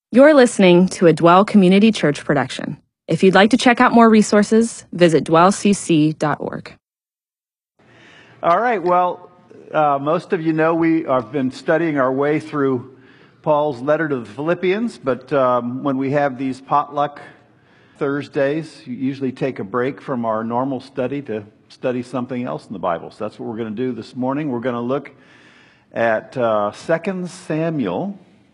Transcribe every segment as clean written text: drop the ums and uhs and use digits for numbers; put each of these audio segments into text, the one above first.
You're listening to a Dwell Community Church production. If you'd like to check out more resources, visit dwellcc.org. All right, well, most of you know we have been studying our way through Paul's letter to the Philippians, but when we have these potluck Thursdays, you usually take a break from our normal study to study something else in the Bible. So that's what we're going to do this morning. We're going to look at 2 Samuel,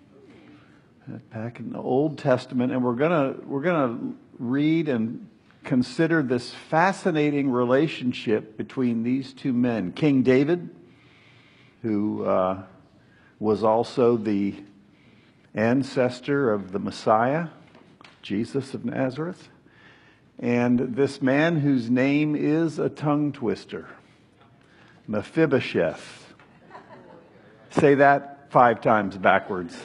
back in the Old Testament, and we're gonna read and consider this fascinating relationship between these two men. King David, who was also the ancestor of the Messiah, Jesus of Nazareth, and this man whose name is a tongue twister, Mephibosheth. Say that 5 times backwards.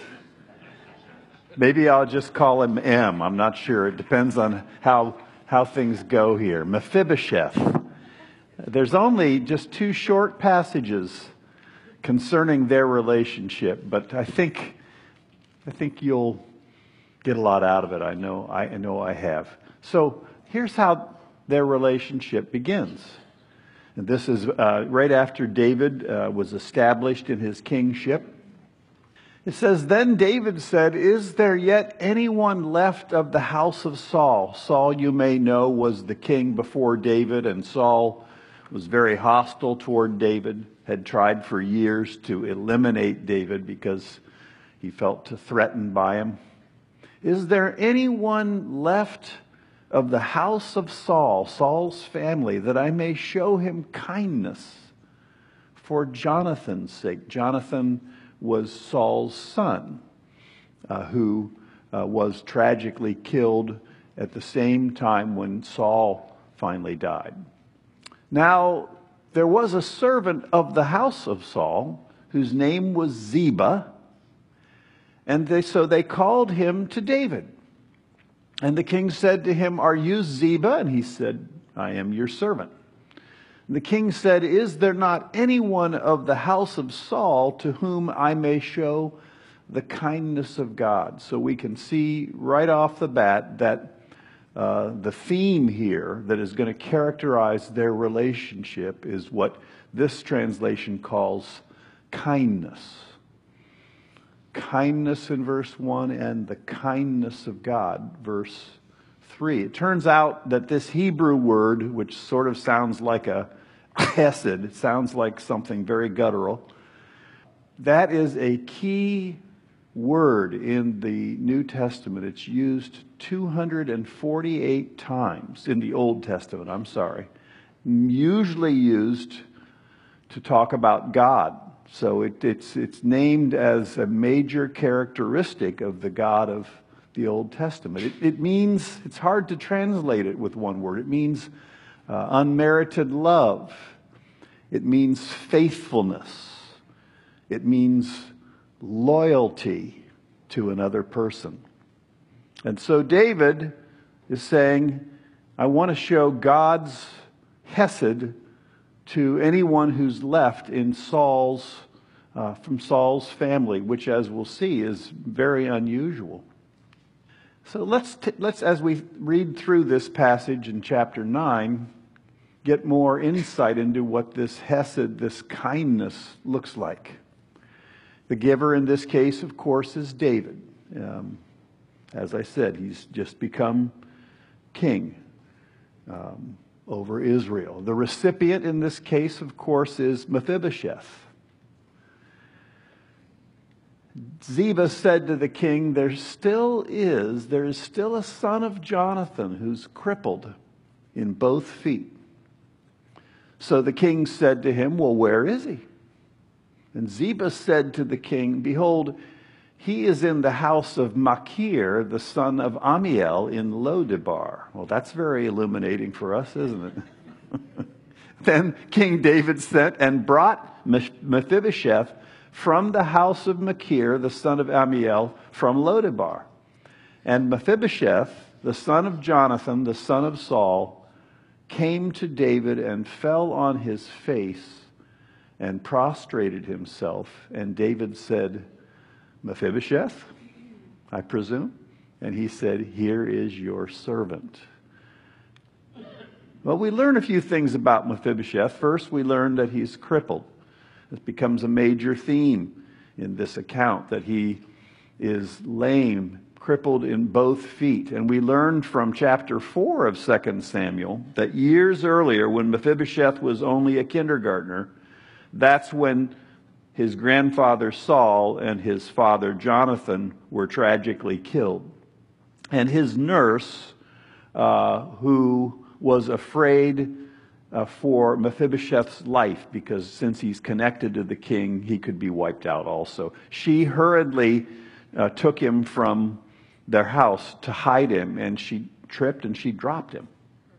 Maybe I'll just call him M. I'm not sure. It depends on how things go here. Mephibosheth. There's only just 2 short passages concerning their relationship, but I think you'll get a lot out of it. I know I have. So here's how their relationship begins. And this is right after David was established in his kingship. It says, "Then David said, 'Is there yet anyone left of the house of Saul?'" Saul, you may know, was the king before David, and Saul was very hostile toward David, had tried for years to eliminate David because he felt threatened by him. "Is there anyone left of the house of Saul, Saul's family, that I may show him kindness for Jonathan's sake?" Jonathan was Saul's son, who was tragically killed at the same time when Saul finally died. Now, there was a servant of the house of Saul whose name was Ziba, and so they called him to David. And the king said to him, "Are you Ziba?" And he said, "I am your servant." The king said, "Is there not anyone of the house of Saul to whom I may show the kindness of God?" So we can see right off the bat that the theme here that is going to characterize their relationship is what this translation calls kindness. Kindness in verse 1 and the kindness of God, verse 3. It turns out that this Hebrew word, which sort of sounds like a hesed, it sounds like something very guttural, that is a key word in the New Testament. It's used 248 times in the Old Testament, usually used to talk about God. So it's named as a major characteristic of the God of the Old Testament. It means, it's hard to translate it with one word. It means unmerited love. It means faithfulness. It means loyalty to another person. And so David is saying, I want to show God's hesed to anyone who's left in from Saul's family, which, as we'll see, is very unusual. So let's as we read through this passage in chapter 9, get more insight into what this hesed, this kindness, looks like. The giver in this case, of course, is David. As I said, he's just become king over Israel. The recipient in this case, of course, is Mephibosheth. Ziba said to the king, there is still a son of Jonathan who's crippled in both feet. So the king said to him, well, where is he? And Ziba said to the king, behold, he is in the house of Machir, the son of Amiel, in Lodebar. Well, that's very illuminating for us, isn't it? Then King David sent and brought Mephibosheth from the house of Machir, the son of Amiel, from Lodebar. And Mephibosheth, the son of Jonathan, the son of Saul, came to David and fell on his face and prostrated himself. And David said, Mephibosheth? I presume. And he said, here is your servant. Well, we learn a few things about Mephibosheth. First, we learn that he's crippled. It becomes a major theme in this account, that he is lame, crippled in both feet. And we learned from chapter 4 of 2 Samuel that years earlier, when Mephibosheth was only a kindergartner, that's when his grandfather Saul and his father Jonathan were tragically killed. And his nurse, who was afraid for Mephibosheth's life, because since he's connected to the king, he could be wiped out also, she hurriedly took him from their house to hide him, and she tripped and she dropped him.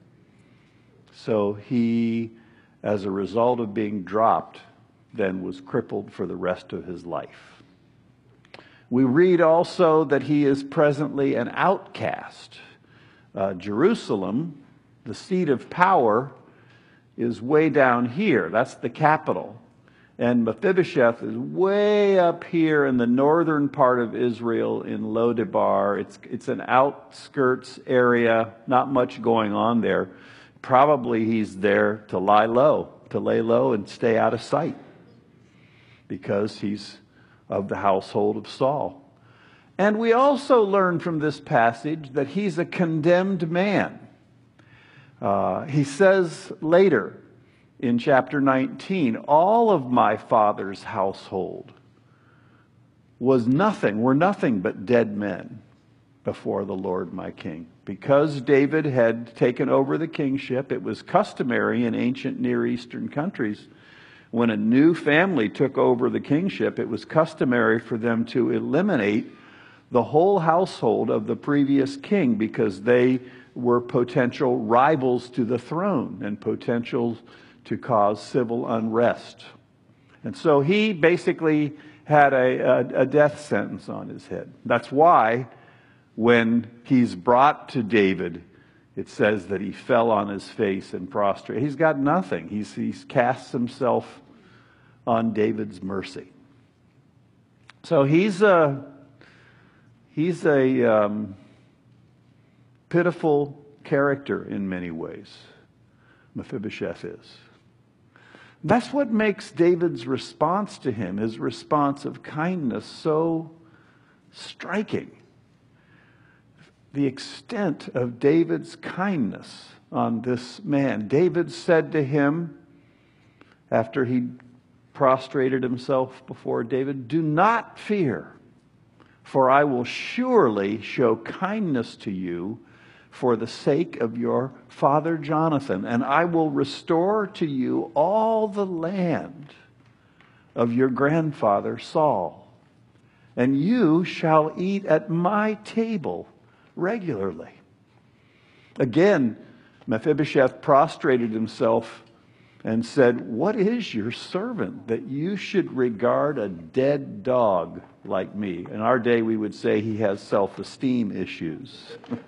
So he, as a result of being dropped, then was crippled for the rest of his life. We read also that he is presently an outcast. Jerusalem, the seat of power, is way down here. That's the capital. And Mephibosheth is way up here in the northern part of Israel in Lo-debar. It's an outskirts area, not much going on there. Probably he's there to lay low and stay out of sight, because he's of the household of Saul. And we also learn from this passage that he's a condemned man. He says later in chapter 19, all of my father's household were nothing but dead men before the Lord my king. Because David had taken over the kingship, it was customary in ancient Near Eastern countries, when a new family took over the kingship, it was customary for them to eliminate the whole household of the previous king, because they were potential rivals to the throne and potential to cause civil unrest. And so he basically had a death sentence on his head. That's why when he's brought to David, it says that he fell on his face and prostrate. He's got nothing. He's cast himself on David's mercy. So he's a pitiful character in many ways. Mephibosheth is. That's what makes David's response to him, his response of kindness, so striking. The extent of David's kindness on this man. David said to him, after he prostrated himself before David, do not fear, for I will surely show kindness to you for the sake of your father Jonathan, and I will restore to you all the land of your grandfather Saul, and you shall eat at my table regularly. Again, Mephibosheth prostrated himself and said, what is your servant that you should regard a dead dog like me? In our day, we would say he has self-esteem issues.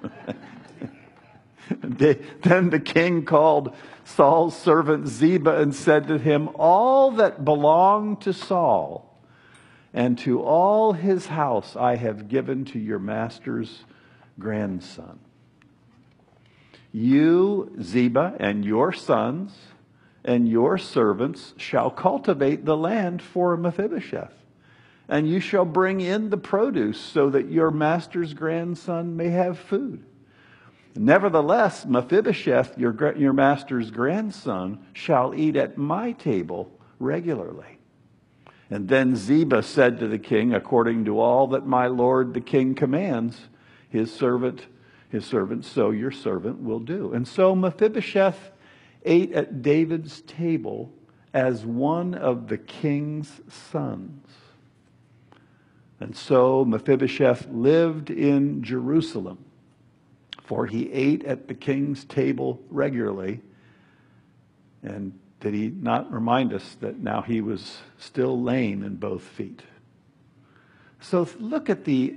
Then the king called Saul's servant Ziba and said to him, all that belonged to Saul and to all his house I have given to your master's grandson. You, Ziba, and your sons and your servants shall cultivate the land for Mephibosheth, and you shall bring in the produce so that your master's grandson may have food. Nevertheless, Mephibosheth, your master's grandson, shall eat at my table regularly. And then Ziba said to the king, according to all that my lord the king commands, his servant, so your servant will do. And so Mephibosheth ate at David's table as one of the king's sons. And so Mephibosheth lived in Jerusalem, for he ate at the king's table regularly. And did he not remind us that now he was still lame in both feet? So look at the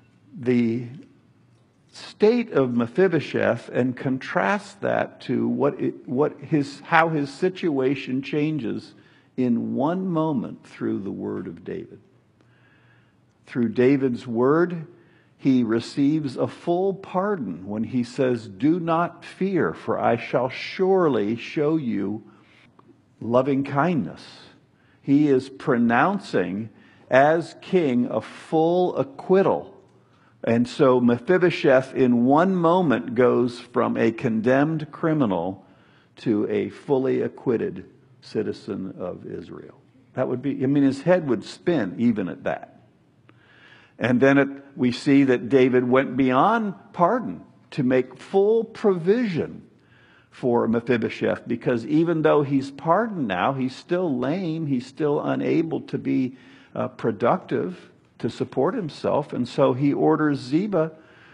state of Mephibosheth and contrast that to how his situation changes in one moment through the word of David. Through David's word, he receives a full pardon when he says, "Do not fear, for I shall surely show you loving kindness." He is pronouncing as king a full acquittal. And so Mephibosheth in one moment goes from a condemned criminal to a fully acquitted citizen of Israel. That would be, his head would spin even at that. And then we see that David went beyond pardon to make full provision for Mephibosheth, because even though he's pardoned now, he's still lame, he's still unable to be productive to support himself. And so he orders Ziba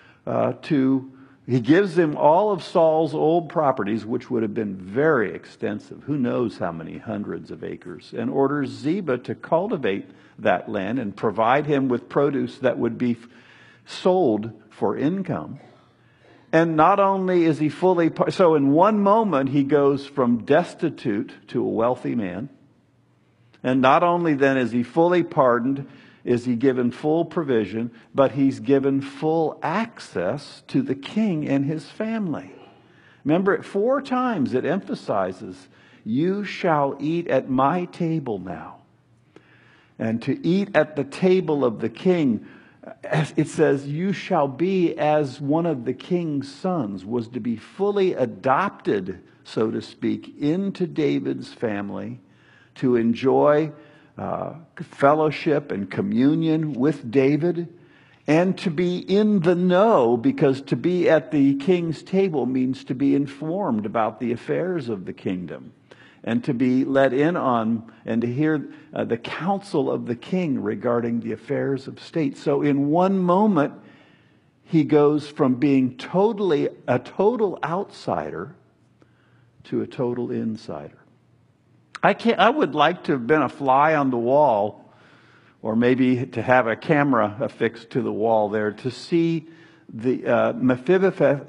he gives him all of Saul's old properties, which would have been very extensive, who knows how many hundreds of acres, and orders Ziba to cultivate that land and provide him with produce that would be sold for income. And not only is he so in one moment he goes from destitute to a wealthy man. And not only then is he fully pardoned, is he given full provision, but he's given full access to the king and his family. Remember, 4 times it emphasizes, "You shall eat at my table now." And to eat at the table of the king, it says, "You shall be as one of the king's sons," was to be fully adopted, so to speak, into David's family, to enjoy fellowship and communion with David, and to be in the know, because to be at the king's table means to be informed about the affairs of the kingdom, and to be let in on and to hear the counsel of the king regarding the affairs of state. So in one moment, he goes from being a total outsider to a total insider. I would like to have been a fly on the wall, or maybe to have a camera affixed to the wall there, to see the Mephibosheth,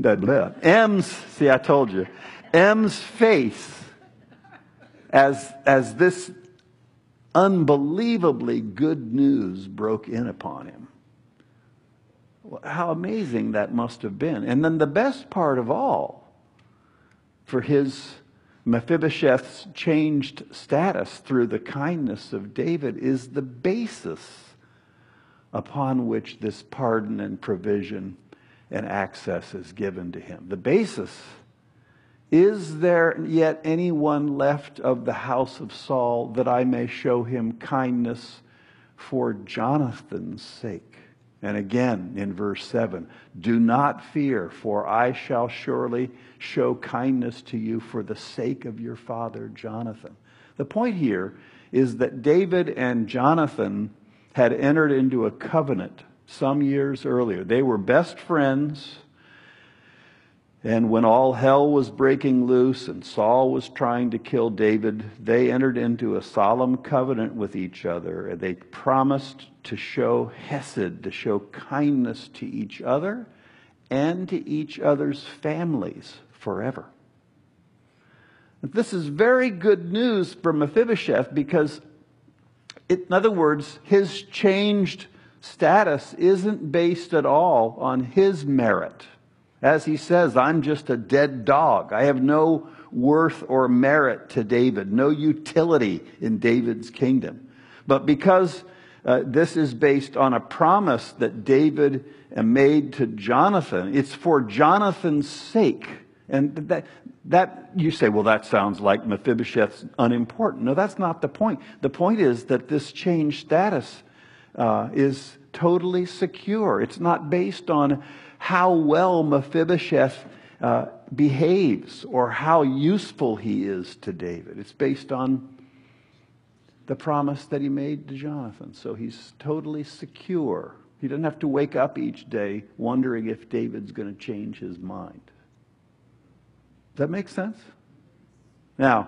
M's face as this unbelievably good news broke in upon him. How amazing that must have been. And then the best part of all, for Mephibosheth's changed status through the kindness of David, is the basis upon which this pardon and provision and access is given to him. The basis: "Is there yet anyone left of the house of Saul, that I may show him kindness for Jonathan's sake?" And again in verse 7, "Do not fear, for I shall surely show kindness to you for the sake of your father Jonathan." The point here is that David and Jonathan had entered into a covenant some years earlier. They were best friends. And when all hell was breaking loose and Saul was trying to kill David, they entered into a solemn covenant with each other. And they promised to show hesed, to show kindness to each other and to each other's families forever. This is very good news for Mephibosheth, because, in other words, his changed status isn't based at all on his merit. As he says, "I'm just a dead dog. I have no worth or merit to David, no utility in David's kingdom." But because this is based on a promise that David made to Jonathan, it's for Jonathan's sake. And that you say, "Well, that sounds like Mephibosheth's unimportant." No, that's not the point. The point is that this changed status is totally secure. It's not based on how well Mephibosheth behaves or how useful he is to David. It's based on the promise that he made to Jonathan. So he's totally secure. He doesn't have to wake up each day wondering if David's going to change his mind. Does that make sense? Now,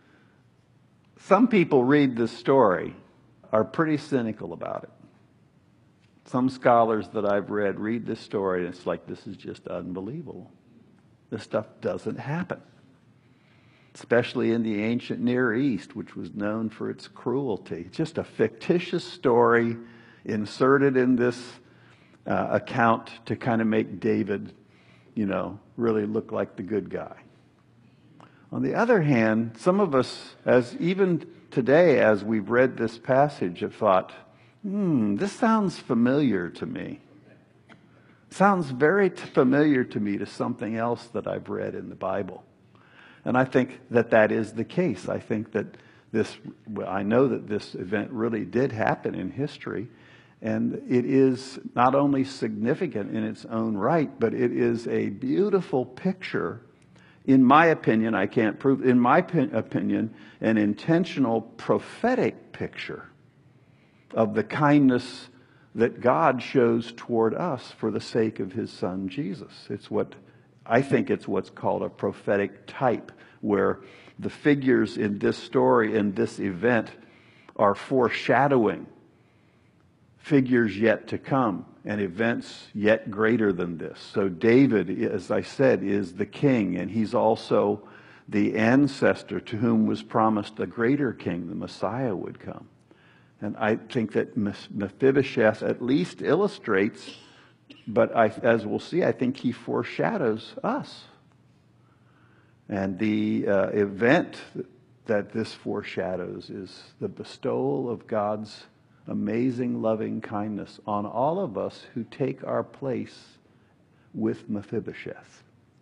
some people read this story are pretty cynical about it. Some scholars that I've read this story, and it's like, this is just unbelievable. This stuff doesn't happen. Especially in the ancient Near East, which was known for its cruelty. It's just a fictitious story inserted in this account to kind of make David, really look like the good guy. On the other hand, some of us, as even today, as we've read this passage, have thought, this sounds familiar to me. Sounds very familiar to me to something else that I've read in the Bible. And I think that that is the case. I think that I know that this event really did happen in history. And it is not only significant in its own right, but it is a beautiful picture. In my opinion, I can't prove, in my opinion, an intentional prophetic picture of the kindness that God shows toward us for the sake of his son Jesus. I think it's what's called a prophetic type, where the figures in this story, in this event, are foreshadowing figures yet to come and events yet greater than this. So David, as I said, is the king, and he's also the ancestor to whom was promised a greater king, the Messiah would come. And I think that Mephibosheth at least illustrates, but as we'll see, I think he foreshadows us. And the event that this foreshadows is the bestowal of God's amazing loving kindness on all of us who take our place with Mephibosheth.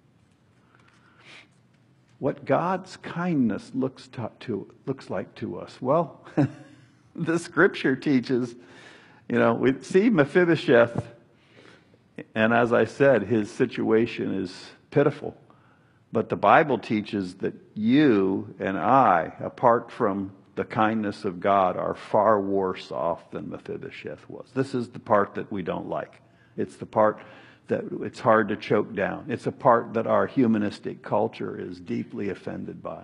What God's kindness looks like to us? Well, the scripture teaches, we see Mephibosheth, and as I said, his situation is pitiful. But the Bible teaches that you and I, apart from the kindness of God, are far worse off than Mephibosheth was. This is the part that we don't like. It's the part that it's hard to choke down. It's a part that our humanistic culture is deeply offended by.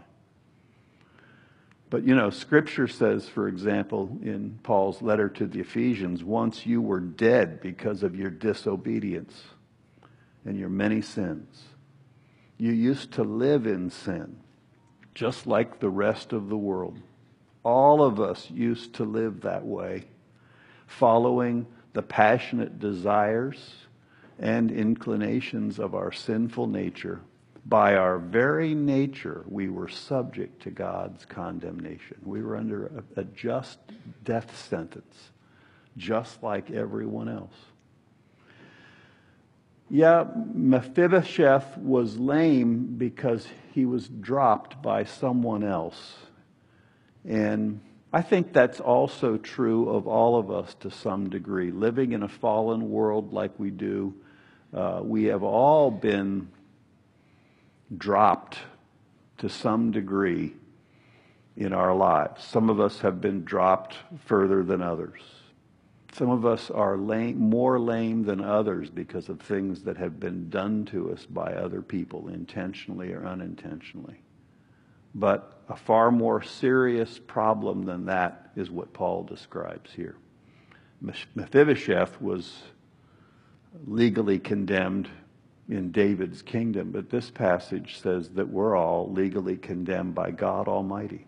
But Scripture says, for example, in Paul's letter to the Ephesians, once you were dead because of your disobedience and your many sins. You used to live in sin, just like the rest of the world. All of us used to live that way, following the passionate desires and inclinations of our sinful nature. By our very nature, we were subject to God's condemnation. We were under a just death sentence, just like everyone else. Yeah, Mephibosheth was lame because he was dropped by someone else. And I think that's also true of all of us to some degree. Living in a fallen world like we do, we have all been dropped to some degree in our lives. Some of us have been dropped further than others. Some of us are more lame than others because of things that have been done to us by other people, intentionally or unintentionally. But a far more serious problem than that is what Paul describes here. Mephibosheth was legally condemned in David's kingdom, but this passage says that we're all legally condemned by God Almighty.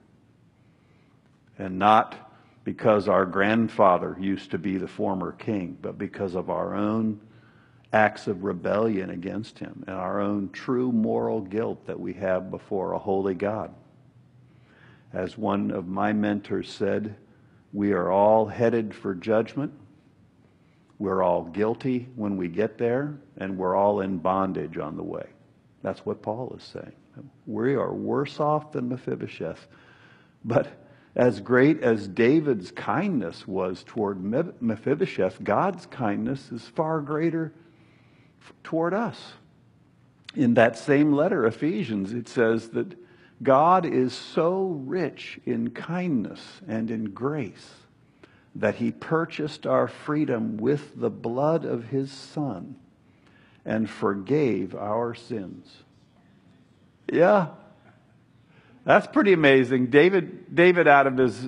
And not because our grandfather used to be the former king, but because of our own acts of rebellion against him and our own true moral guilt that we have before a holy God. As one of my mentors said, we are all headed for judgment. We're all guilty when we get there, and we're all in bondage on the way. That's what Paul is saying. We are worse off than Mephibosheth. But as great as David's kindness was toward Mephibosheth, God's kindness is far greater toward us. In that same letter, Ephesians, it says that God is so rich in kindness and in grace that he purchased our freedom with the blood of his Son and forgave our sins. Yeah. That's pretty amazing. David out of his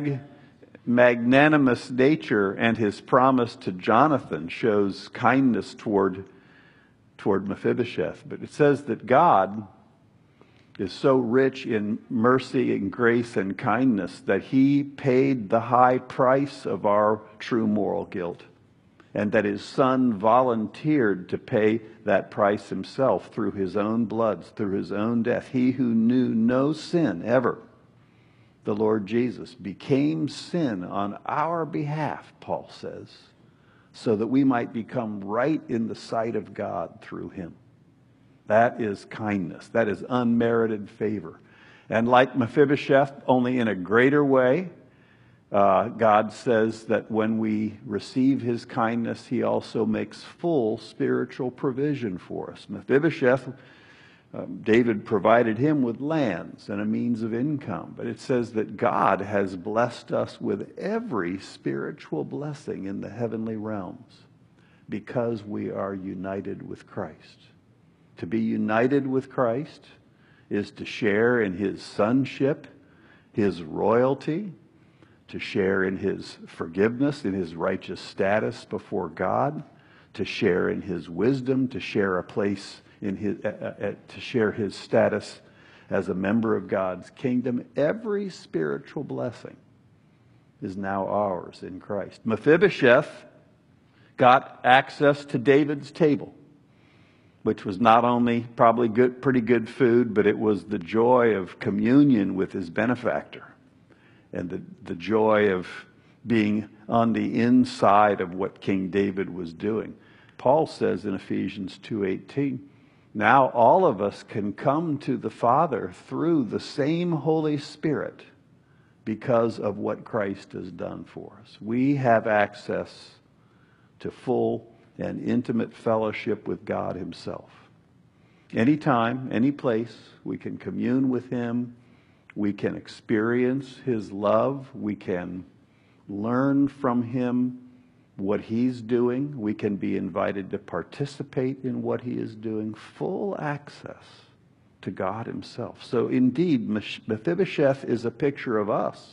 magnanimous nature and his promise to Jonathan shows kindness toward Mephibosheth. But it says that God is so rich in mercy and grace and kindness that he paid the high price of our true moral guilt. and that his Son volunteered to pay that price himself through his own blood, through his own death. He who knew no sin ever, the Lord Jesus, became sin on our behalf, Paul says, so that we might become right in the sight of God through him. That is kindness. That is unmerited favor. And like Mephibosheth, only in a greater way, God says that when we receive his kindness, he also makes full spiritual provision for us. Mephibosheth, David provided him with lands and a means of income. But it says that God has blessed us with every spiritual blessing in the heavenly realms because we are united with Christ. To be united with Christ is to share in his sonship, his royalty, to share in his forgiveness, in his righteous status before God, to share in his wisdom, to share a place in his, to share his status as a member of God's kingdom. Every spiritual blessing is now ours in Christ. Mephibosheth got access to David's table, which was not only probably pretty good food, but it was the joy of communion with his benefactor and the joy of being on the inside of what King David was doing. Paul says in Ephesians 2:18, now all of us can come to the Father through the same Holy Spirit because of what Christ has done for us. We have access to full and intimate fellowship with God himself. Anytime, any place, we can commune with him. We can experience his love. We can learn from him what he's doing. We can be invited to participate in what he is doing. Full access to God himself. So indeed, Mephibosheth is a picture of us.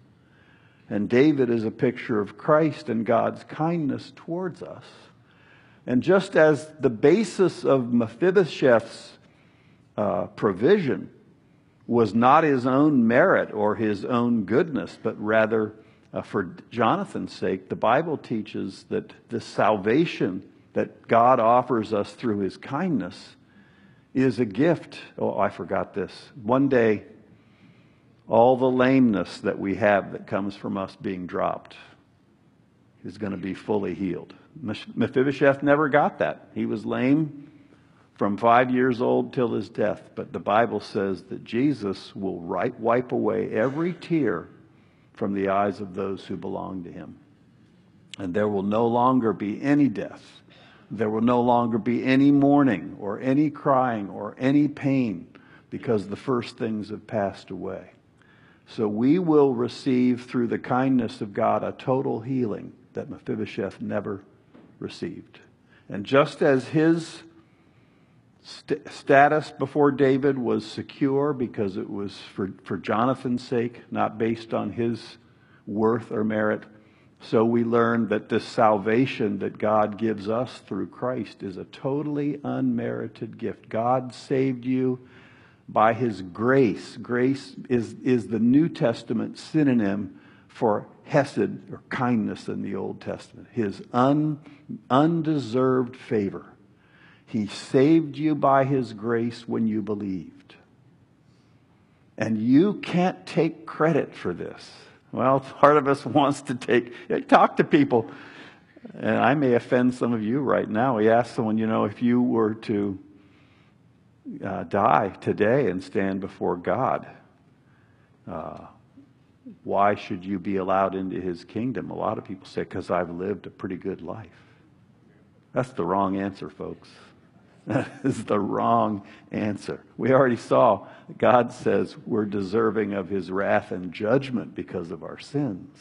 And David is a picture of Christ and God's kindness towards us. And just as the basis of Mephibosheth's provision was not his own merit or his own goodness, but rather for Jonathan's sake, the Bible teaches that the salvation that God offers us through his kindness is a gift. Oh, I forgot this. One day, all the lameness that we have that comes from us being dropped is going to be fully healed. Mephibosheth never got that. He was lame from 5 years old till his death. But the Bible says that Jesus will wipe away every tear from the eyes of those who belong to him. And there will no longer be any death. There will no longer be any mourning or any crying or any pain because the first things have passed away. So we will receive through the kindness of God a total healing that Mephibosheth never received. And just as his status before David was secure because it was for Jonathan's sake, not based on his worth or merit, so we learn that this salvation that God gives us through Christ is a totally unmerited gift. God saved you by his grace. Grace is the New Testament synonym for hesed or kindness in the Old Testament. His undeserved favor. He saved you by his grace when you believed. And you can't take credit for this. Well, part of us wants to talk to people. And I may offend some of you right now. We ask someone, if you were to die today and stand before God, why should you be allowed into his kingdom? A lot of people say, because I've lived a pretty good life. That's the wrong answer, folks. That is the wrong answer. We already saw God says we're deserving of his wrath and judgment because of our sins.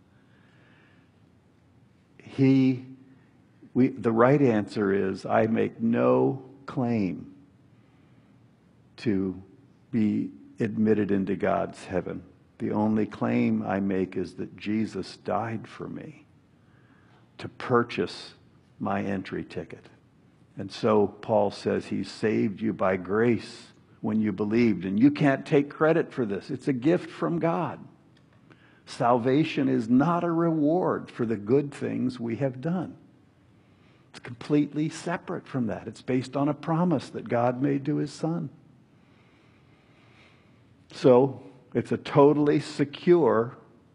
The right answer is, I make no claim to be admitted into God's heaven. The only claim I make is that Jesus died for me to purchase my entry ticket. And so Paul says he saved you by grace when you believed. And you can't take credit for this. It's a gift from God. Salvation is not a reward for the good things we have done. It's completely separate from that. It's based on a promise that God made to his son. So it's a totally secure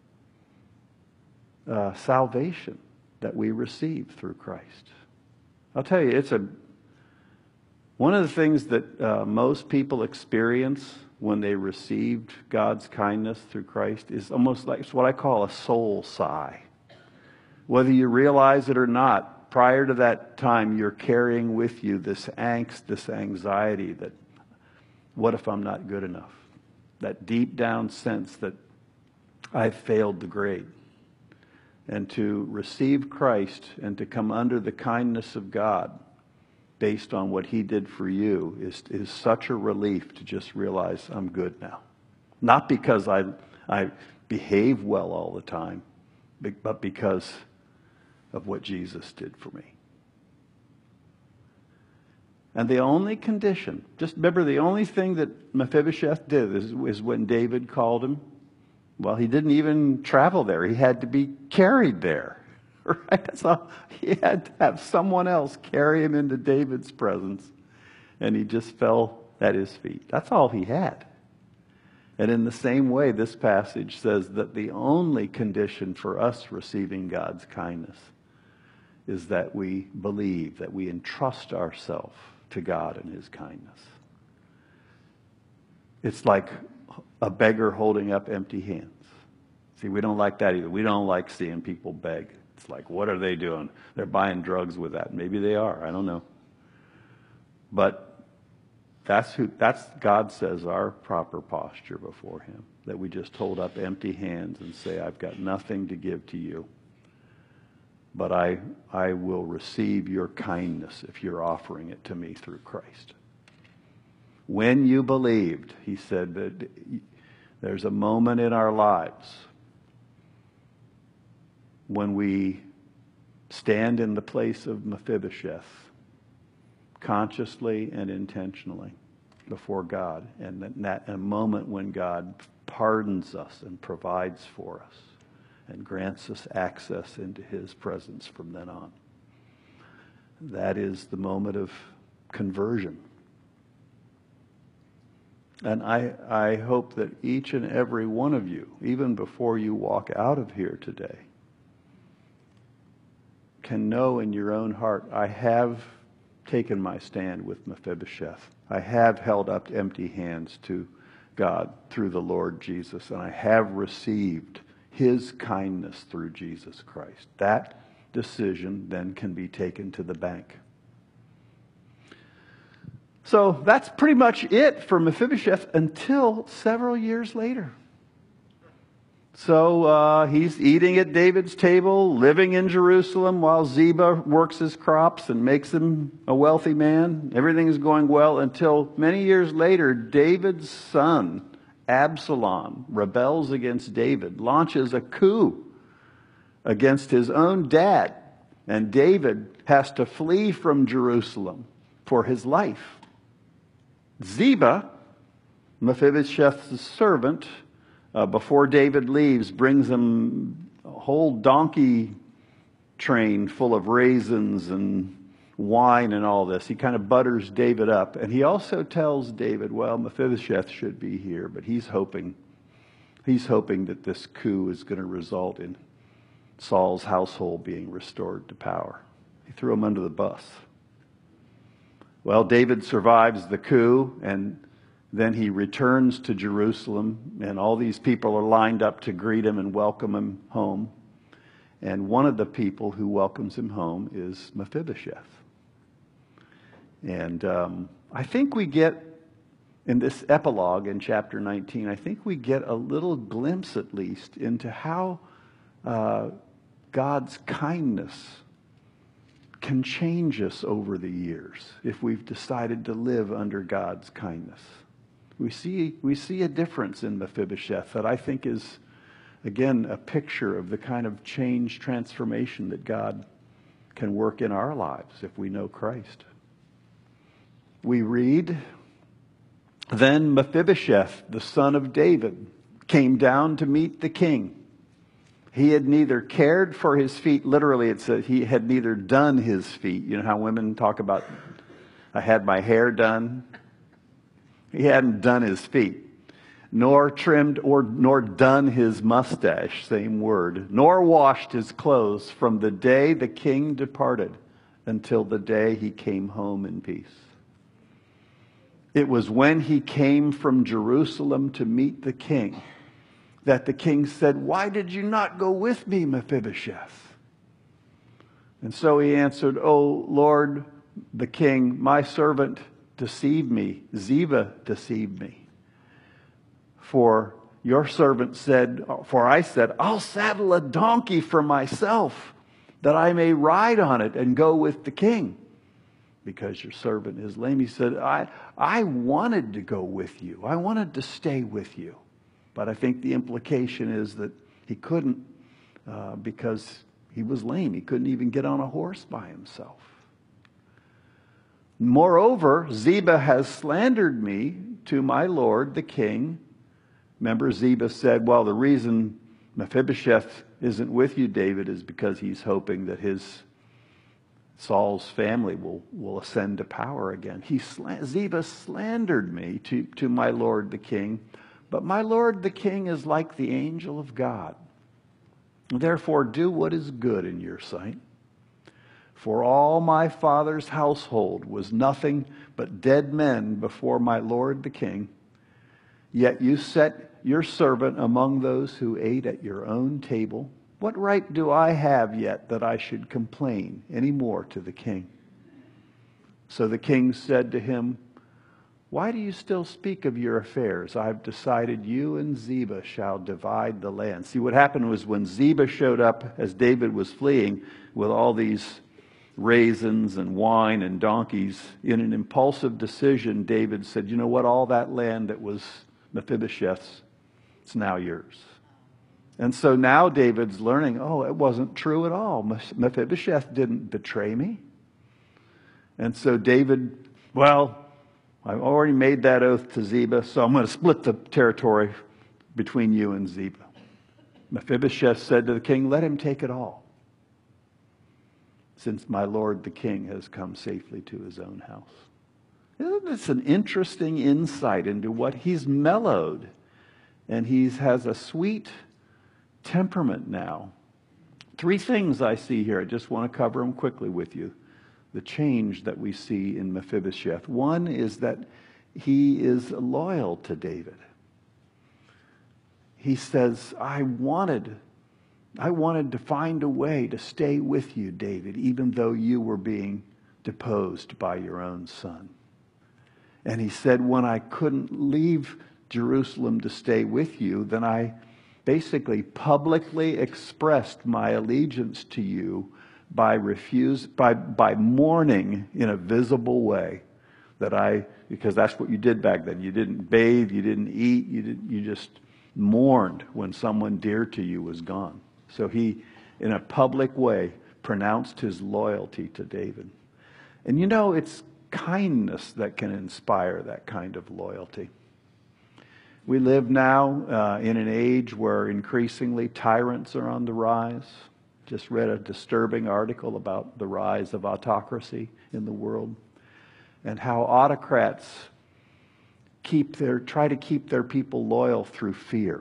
salvation that we receive through Christ. I'll tell you, one of the things that most people experience when they received God's kindness through Christ is almost like, it's what I call a soul sigh. Whether you realize it or not, prior to that time, you're carrying with you this angst, this anxiety that, what if I'm not good enough? That deep down sense that I've failed the grade. And to receive Christ and to come under the kindness of God based on what he did for you is such a relief to just realize I'm good now. Not because I behave well all the time, but because of what Jesus did for me. And the only condition, just remember, the only thing that Mephibosheth did is when David called him. Well, he didn't even travel there. He had to be carried there. Right? That's all. He had to have someone else carry him into David's presence. And he just fell at his feet. That's all he had. And in the same way, this passage says that the only condition for us receiving God's kindness is that we believe, that we entrust ourselves to God and his kindness. It's like a beggar holding up empty hands. See, we don't like that either. We don't like seeing people beg. It's like, what are they doing? They're buying drugs with that. Maybe they are. I don't know. But that's God says our proper posture before him. That we just hold up empty hands and say, I've got nothing to give to you. But I will receive your kindness if you're offering it to me through Christ. When you believed, he said that there's a moment in our lives when we stand in the place of Mephibosheth, consciously and intentionally before God, and that a moment when God pardons us and provides for us and grants us access into his presence from then on. That is the moment of conversion. And I hope that each and every one of you, even before you walk out of here today, can know in your own heart, I have taken my stand with Mephibosheth. I have held up empty hands to God through the Lord Jesus, and I have received his kindness through Jesus Christ. That decision then can be taken to the bank. So that's pretty much it for Mephibosheth until several years later. So he's eating at David's table, living in Jerusalem while Ziba works his crops and makes him a wealthy man. Everything is going well until many years later, David's son, Absalom, rebels against David, launches a coup against his own dad. And David has to flee from Jerusalem for his life. Ziba, Mephibosheth's servant, before David leaves, brings him a whole donkey train full of raisins and wine and all this. He kind of butters David up. And he also tells David, well, Mephibosheth should be here, but he's hoping that this coup is going to result in Saul's household being restored to power. He threw him under the bus. Well, David survives the coup, and then he returns to Jerusalem, and all these people are lined up to greet him and welcome him home. And one of the people who welcomes him home is Mephibosheth. And I think we get, in this epilogue in chapter 19, I think we get a little glimpse at least into how God's kindness can change us over the years if we've decided to live under God's kindness. We see a difference in Mephibosheth that I think is, again, a picture of the kind of change, transformation that God can work in our lives if we know Christ. We read, then Mephibosheth, the son of David, came down to meet the king. He had neither cared for his feet, literally it said he had neither done his feet. You know how women talk about, I had my hair done? He hadn't done his feet. Nor trimmed nor done his mustache, same word, nor washed his clothes from the day the king departed until the day he came home in peace. It was when he came from Jerusalem to meet the king that the king said, "Why did you not go with me, Mephibosheth?" And so he answered, "Oh, Lord, the king, my servant deceived me. Ziba deceived me. For your servant said, for I said, I'll saddle a donkey for myself that I may ride on it and go with the king. Because your servant is lame." He said, I wanted to go with you. I wanted to stay with you. But I think the implication is that he couldn't because he was lame. He couldn't even get on a horse by himself. Moreover, Ziba has slandered me to my lord, the king. Remember, Ziba said, well, the reason Mephibosheth isn't with you, David, is because he's hoping that Saul's family will ascend to power again. Ziba slandered me to my lord, the king. But my lord, the king, is like the angel of God. Therefore, do what is good in your sight. For all my father's household was nothing but dead men before my lord, the king. Yet you set your servant among those who ate at your own table. What right do I have yet that I should complain any more to the king? So the king said to him, why do you still speak of your affairs? I've decided you and Ziba shall divide the land. See, what happened was when Ziba showed up as David was fleeing with all these raisins and wine and donkeys, in an impulsive decision, David said, you know what, all that land that was Mephibosheth's, it's now yours. And so now David's learning, oh, it wasn't true at all. Mephibosheth didn't betray me. And so David, well, I've already made that oath to Ziba, so I'm going to split the territory between you and Ziba. Mephibosheth said to the king, let him take it all, since my lord the king has come safely to his own house. Isn't this an interesting insight into what he's mellowed? And he has a sweet temperament now. Three things I see here. I just want to cover them quickly with you. The change that we see in Mephibosheth. One is that he is loyal to David. He says, I wanted to find a way to stay with you, David, even though you were being deposed by your own son. And he said, when I couldn't leave Jerusalem to stay with you, then I basically publicly expressed my allegiance to you by mourning in a visible way because that's what you did back then. You didn't bathe, you didn't eat, you just mourned when someone dear to you was gone. So he, in a public way, pronounced his loyalty to David. And you know, it's kindness that can inspire that kind of loyalty. We live now in an age where increasingly tyrants are on the rise. Just read a disturbing article about the rise of autocracy in the world and how autocrats try to keep their people loyal through fear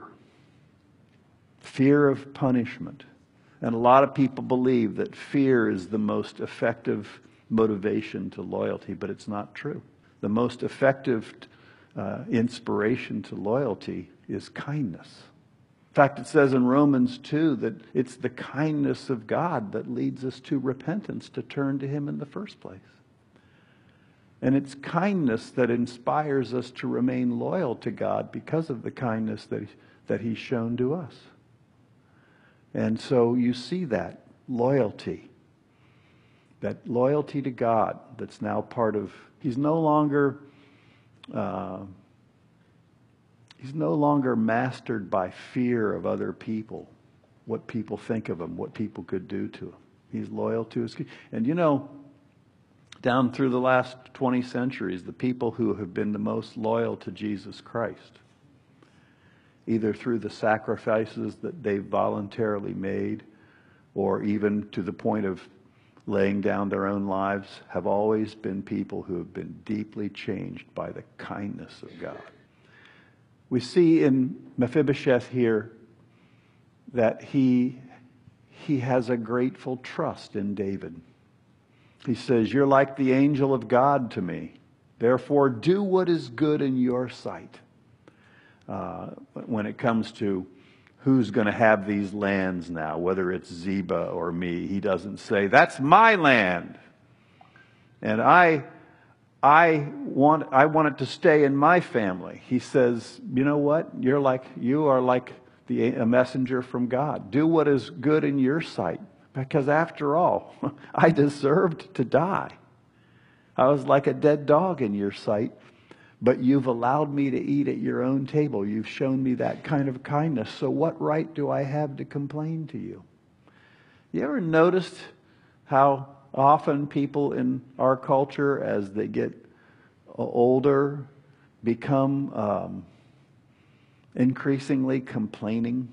of punishment. And a lot of people believe that fear is the most effective motivation to loyalty, but it's not true. The most effective inspiration to loyalty is kindness. In fact, it says in Romans 2 that it's the kindness of God that leads us to repentance, to turn to Him in the first place. And it's kindness that inspires us to remain loyal to God because of the kindness that He's shown to us. And so you see that loyalty to God that's now part of, He's no longer mastered by fear of other people, what people think of him, what people could do to him. He's loyal to his. And you know, down through the last 20 centuries, the people who have been the most loyal to Jesus Christ either through the sacrifices that they've voluntarily made or even to the point of laying down their own lives, have always been people who have been deeply changed by the kindness of God. We see in Mephibosheth here that he has a grateful trust in David. He says, "You're like the angel of God to me. Therefore, do what is good in your sight." When it comes to who's going to have these lands now, whether it's Ziba or me, he doesn't say, "That's my land, and I want it to stay in my family." He says, "You know what? You are like a messenger from God. Do what is good in your sight, because after all, I deserved to die. I was like a dead dog in your sight, but you've allowed me to eat at your own table. You've shown me that kind of kindness. So what right do I have to complain to you?" You ever noticed how often people in our culture, as they get older, become increasingly complaining?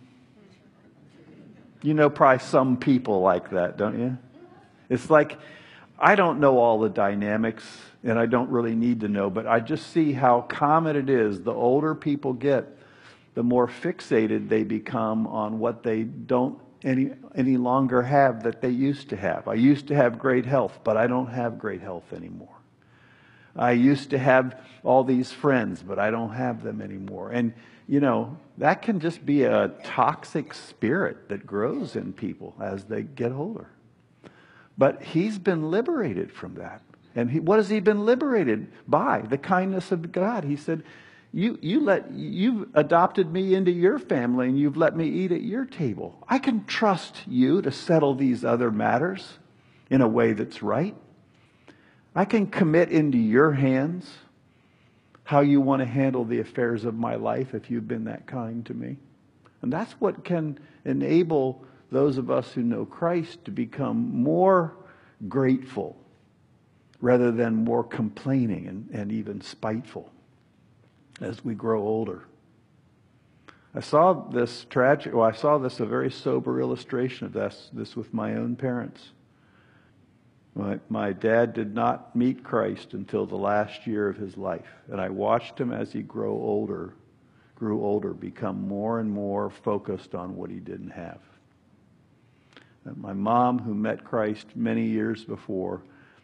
You know probably some people like that, don't you? It's like, I don't know all the dynamics, and I don't really need to know, but I just see how common it is. The older people get, the more fixated they become on what they don't any longer have that they used to have. I used to have great health, but I don't have great health anymore. I used to have all these friends, but I don't have them anymore. And, that can just be a toxic spirit that grows in people as they get older. But he's been liberated from that. And what has he been liberated by? The kindness of God. He said, you've adopted me into your family and you've let me eat at your table. I can trust you to settle these other matters in a way that's right. I can commit into your hands how you want to handle the affairs of my life if you've been that kind to me. And that's what can enable those of us who know Christ to become more grateful rather than more complaining and even spiteful as we grow older. I saw this a very sober illustration of this with my own parents. My dad did not meet Christ until the last year of his life, and I watched him as he grew older, become more and more focused on what he didn't have. And my mom, who met Christ many years before,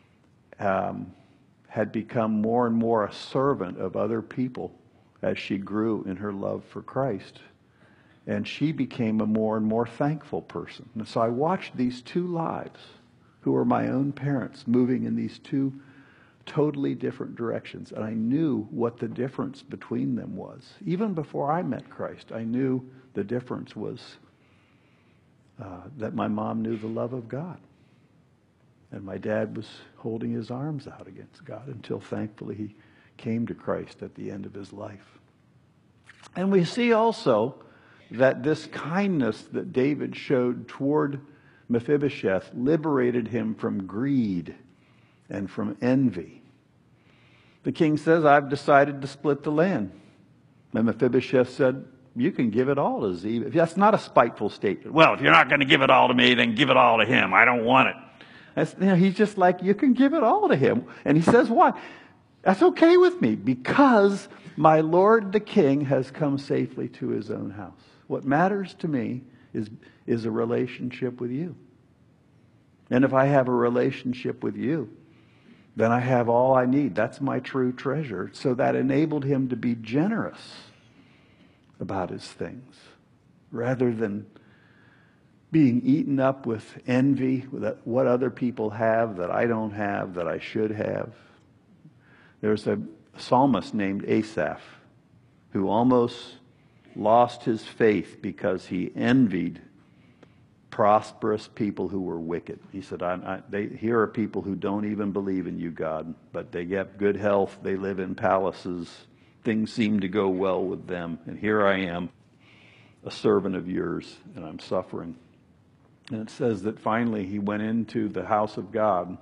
had become more and more a servant of other people as she grew in her love for Christ. And she became a more and more thankful person. And so I watched these two lives, who were my own parents, moving in these two totally different directions. And I knew what the difference between them was. Even before I met Christ, I knew the difference was that my mom knew the love of God. And my dad was holding his arms out against God until thankfully he came to Christ at the end of his life. And we see also that this kindness that David showed toward Mephibosheth liberated him from greed and from envy. The king says, "I've decided to split the land." And Mephibosheth said, "You can give it all to Ziba." That's not a spiteful statement. "Well, if you're not going to give it all to me, then give it all to him. I don't want it." He's just like, you can give it all to him. And he says, "Why? That's okay with me, because my Lord the king has come safely to his own house. What matters to me is a relationship with you. And if I have a relationship with you, then I have all I need. That's my true treasure." So that enabled him to be generous about his things, rather than being eaten up with envy, with what other people have that I don't have, that I should have. There's a psalmist named Asaph who almost lost his faith because he envied prosperous people who were wicked. He said, here are people who don't even believe in you, God, but they get good health, they live in palaces, things seem to go well with them, and here I am, a servant of yours, and I'm suffering. And it says that finally he went into the house of God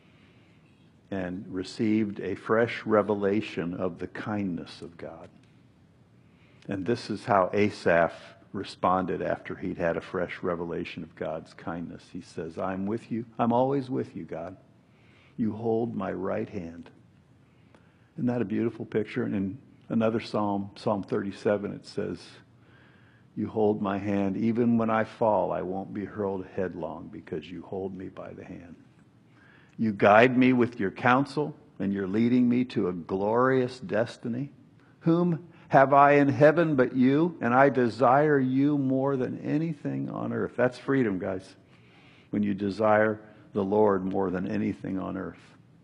and received a fresh revelation of the kindness of God. And this is how Asaph responded after he'd had a fresh revelation of God's kindness. He says, I'm with you. I'm always with you, God. You hold my right hand. Isn't that a beautiful picture? And in another psalm, Psalm 37, it says, you hold my hand. Even when I fall, I won't be hurled headlong because you hold me by the hand. You guide me with your counsel, and you're leading me to a glorious destiny. Whom have I in heaven but you? And I desire you more than anything on earth. That's freedom, guys. When you desire the Lord more than anything on earth.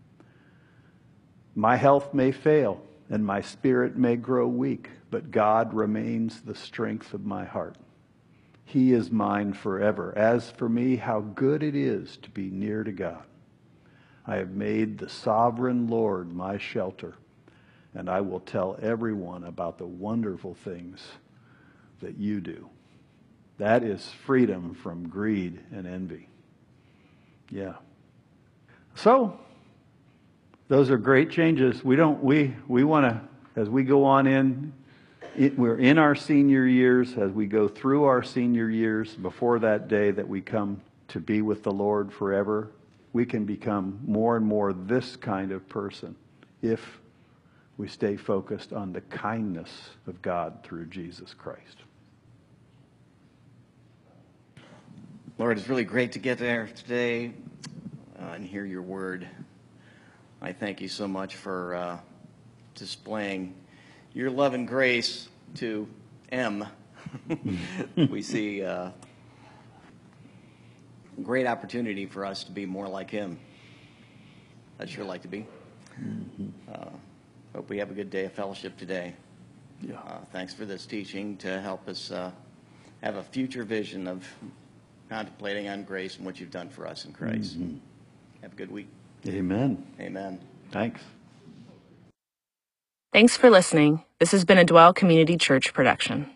My health may fail, and my spirit may grow weak, but God remains the strength of my heart. He is mine forever. As for me, how good it is to be near to God. I have made the sovereign Lord my shelter, and I will tell everyone about the wonderful things that you do. That is freedom from greed and envy. Yeah. So, those are great changes. We want to, as we go on we're in our senior years, as we go through our senior years, before that day that we come to be with the Lord forever, we can become more and more this kind of person if we stay focused on the kindness of God through Jesus Christ. Lord, it's really great to get there today and hear your word. I thank you so much for displaying your love and grace to M. We see great opportunity for us to be more like him. I'd sure like to be. Hope we have a good day of fellowship today. Yeah. Thanks for this teaching to help us have a future vision of contemplating on grace and what you've done for us in Christ. Mm-hmm. Have a good week. Amen. Amen. Thanks. Thanks for listening. This has been a Dwell Community Church production.